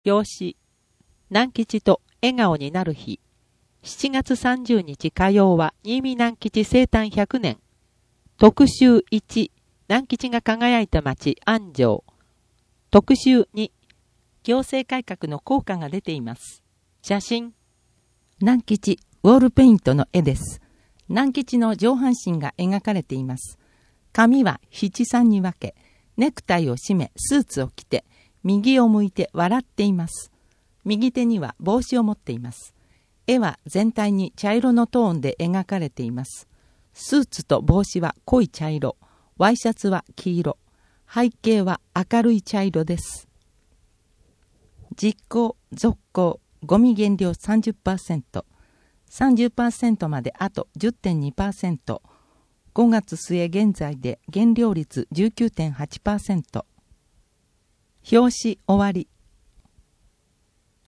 表紙、南吉と笑顔になる日。7月30日火曜は新見南吉生誕100年。特集1、南吉が輝いた町安城。特集2、行政改革の効果が出ています。写真。 南吉ウォールペイントの絵です。南吉の上半身が描かれています。髪は七三に分け、ネクタイを締めスーツを着て、右を向いて笑っています。右手には帽子を持っています。絵は全体に茶色のトーンで描かれています。スーツと帽子は濃い茶色、ワイシャツは黄色、背景は明るい茶色です。実行、続行、ゴミ減量 30%、30% まであと 10.2%、5月末現在で減量率 19.8%。表紙終わり。